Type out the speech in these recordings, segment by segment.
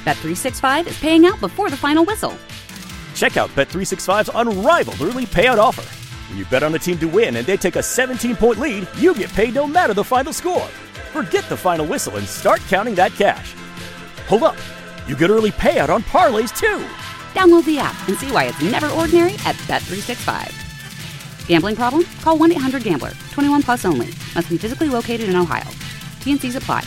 Bet365 is paying out before the final whistle. Check out Bet365's unrivaled early payout offer. When you bet on a team to win and they take a 17-point lead, you get paid no matter the final score. Forget the final whistle and start counting that cash. Hold up. You get early payout on parlays, too. Download the app and see why it's never ordinary at Bet365. Gambling problem? Call 1-800-GAMBLER. 21 plus only. Must be physically located in Ohio. T&Cs apply.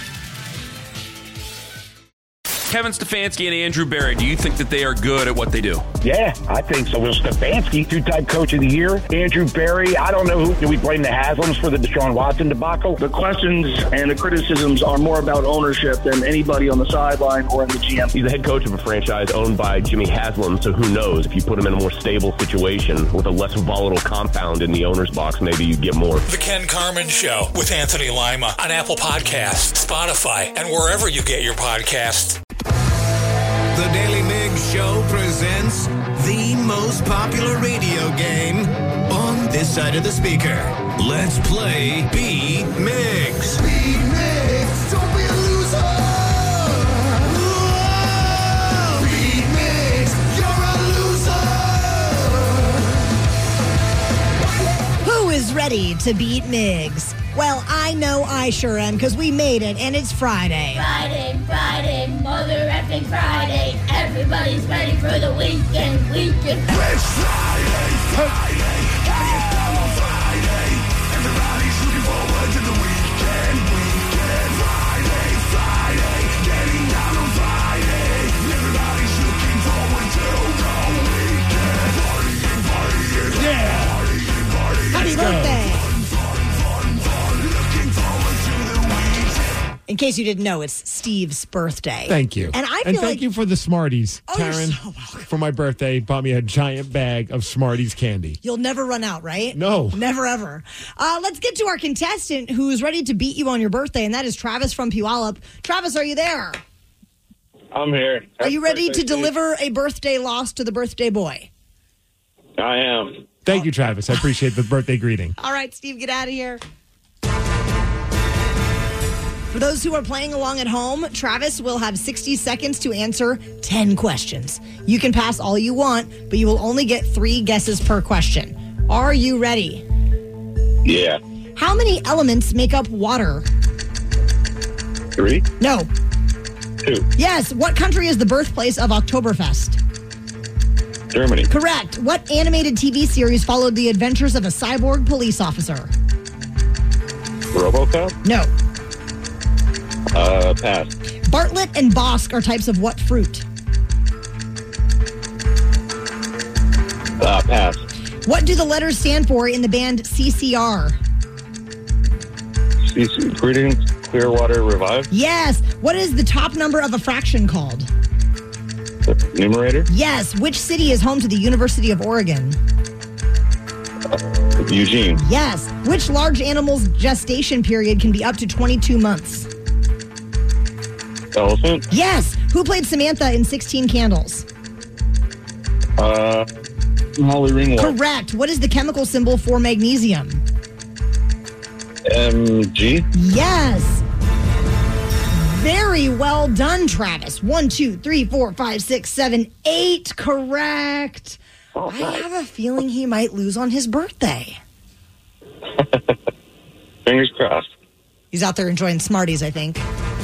Kevin Stefanski and Andrew Berry, do you think that they are good at what they do? Yeah, I think so. Well, Stefanski, two-time coach of the year. Andrew Berry, I don't know who. Do we blame the Haslams for the Deshaun Watson debacle? The questions and the criticisms are more about ownership than anybody on the sideline or in the GM. He's the head coach of a franchise owned by Jimmy Haslam, so who knows? If you put him in a more stable situation with a less volatile compound in the owner's box, maybe you get more. The Ken Carman Show with Anthony Lima on Apple Podcasts, Spotify, and wherever you get your podcasts. The Daily Migs Show presents the most popular radio game on this side of the speaker. Let's play Beat Migs. Beat Migs, don't be a loser. Whoa. Beat Migs, you're a loser. Who is ready to beat Migs? Well, I know I sure am, because we made it, and it's Friday. Friday, mother effing Friday. Everybody's ready for the weekend. It's Friday, how you feel on Friday? Everybody's looking forward to the weekend. Friday, getting down on Friday. Everybody's looking forward to the weekend. Partying, yeah. Happy birthday. In case you didn't know, it's Steve's birthday. Thank you. And thank you for the Smarties, Taryn. You're so welcome. For my birthday, bought me a giant bag of Smarties candy. You'll never run out, right? No. Never, ever. Let's get to our contestant who's ready to beat you on your birthday, and that is Travis from Puyallup. Travis, are you there? I'm here. Are you ready to deliver a birthday loss to the birthday boy? I am. Thank you, Travis. I appreciate the birthday greeting. All right, Steve, get out of here. For those who are playing along at home, Travis will have 60 seconds to answer 10 questions. You can pass all you want, but you will only get 3 guesses per question. Are you ready? Yeah. How many elements make up water? 3? No. 2. Yes. What country is the birthplace of Oktoberfest? Germany. Correct. What animated TV series followed the adventures of a cyborg police officer? RoboCop? No. Pass. Bartlett and Bosk are types of what fruit? Pass. What do the letters stand for in the band CCR? Greetings, Clearwater Revive. Yes. What is the top number of a fraction called? The numerator? Yes. Which city is home to the University of Oregon? Eugene. Yes. Which large animal's gestation period can be up to 22 months? Elephant? Yes. Who played Samantha in 16 Candles? Molly Ringwald. Correct. What is the chemical symbol for magnesium? MG? Yes. Very well done, Travis. 1, 2, 3, 4, 5, 6, 7, 8. Correct. Oh, I nice. have a feeling he might lose on his birthday. Fingers crossed. He's out there enjoying Smarties, I think.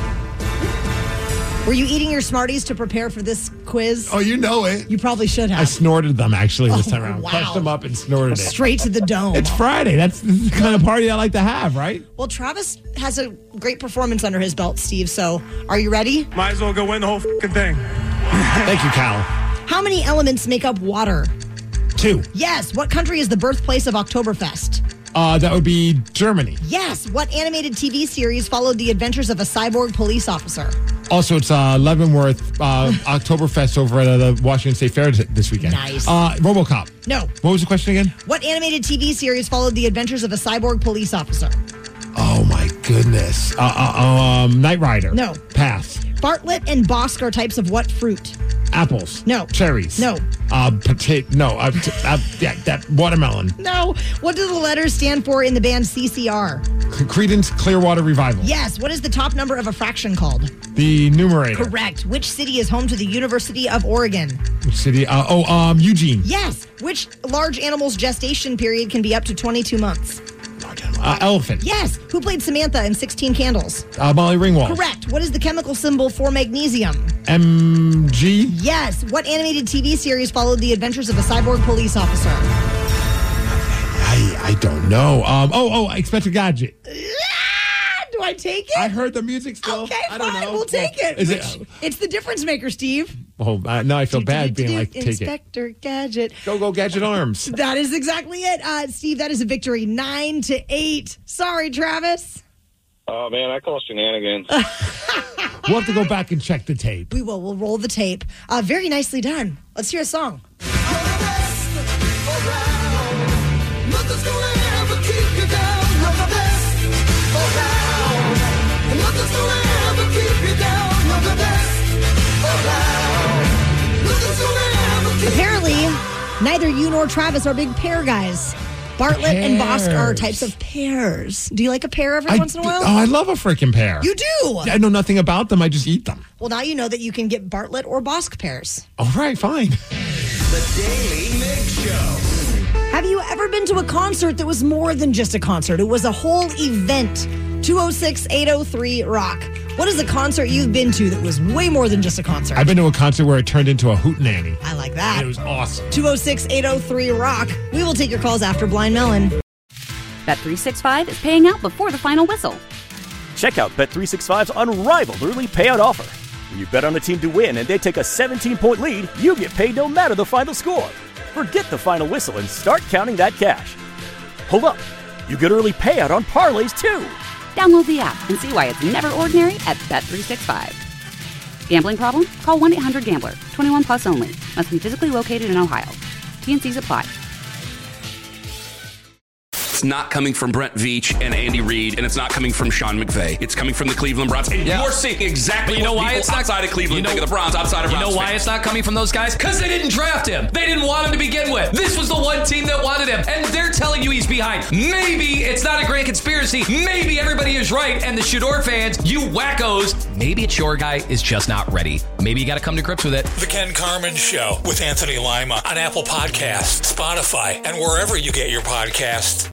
Were you eating your Smarties to prepare for this quiz? Oh, you know it. You probably should have. I snorted them, actually, this time around. Wow. Crushed them up and snorted it. Straight to the dome. It's Friday. That's the kind of party I like to have, right? Well, Travis has a great performance under his belt, Steve, so are you ready? Might as well go win the whole fucking thing. Thank you, Cal. How many elements make up water? 2. Yes. What country is the birthplace of Oktoberfest? That would be Germany. Yes. What animated TV series followed the adventures of a cyborg police officer? Also, it's Leavenworth Oktoberfest over at the Washington State Fair this weekend. Nice. RoboCop. No. What was the question again? What animated TV series followed the adventures of a cyborg police officer? Oh, my goodness. Knight Rider. No. Pass. Bartlett and Bosk are types of what fruit? Apples. No. Cherries. No. Potato. No. That watermelon. No. What do the letters stand for in the band CCR? Creedence Clearwater Revival. Yes. What is the top number of a fraction called? The numerator. Correct. Which city is home to the University of Oregon? Which city? Eugene. Yes. Which large animal's gestation period can be up to 22 months? Elephant. Yes. Who played Samantha in 16 Candles? Molly Ringwald. Correct. What is the chemical symbol for magnesium? Mg. Yes. What animated TV series followed the adventures of a cyborg police officer? I don't know. Inspector Gadget. Do I take it? I heard the music still. Okay, I don't fine. know. We'll take it. It's the difference maker, Steve. Oh, now I feel bad being like, take it. Inspector Gadget. Go Gadget Arms. That is exactly it. Steve, that is a victory. 9-8. Sorry, Travis. Oh, man, I call shenanigans. We'll have to go back and check the tape. We will. We'll roll the tape. Very nicely done. Let's hear a song. Apparently, neither you nor Travis are big pear guys. Bartlett and Bosk are types of pears. Do you like a pear every once in a while? Oh, I love a freaking pear. You do? I know nothing about them. I just eat them. Well, now you know that you can get Bartlett or Bosk pears. All right, fine. The Daily Mig Show. Have you ever been to a concert that was more than just a concert? It was a whole event. 206-803-ROCK. What is a concert you've been to that was way more than just a concert? I've been to a concert where it turned into a hootenanny. I like that. And it was awesome. 206-803-ROCK. We will take your calls after Blind Melon. Bet365 is paying out before the final whistle. Check out Bet365's unrivaled early payout offer. When you bet on a team to win and they take a 17-point lead, you get paid no matter the final score. Forget the final whistle and start counting that cash. Hold up. You get early payout on parlays, too. Download the app and see why it's never ordinary at Bet365. Gambling problem? Call 1-800-GAMBLER. 21 plus only. Must be physically located in Ohio. T&Cs apply. It's not coming from Brent Veach and Andy Reid, and it's not coming from Sean McVay. It's coming from the Cleveland Browns. And you're seeing exactly you know what why people it's not, outside of Cleveland think of the Browns, outside of Browns. You know why fans. it's not coming from those guys? Because they didn't draft him. They didn't want him to begin with. This was the one team that wanted him, and they're telling you he's behind. Maybe it's not a grand conspiracy. Maybe everybody is right, and the Shador fans, you wackos, maybe it's your guy is just not ready. Maybe you got to come to grips with it. The Ken Carman Show with Anthony Lima on Apple Podcasts, Spotify, and wherever you get your podcasts.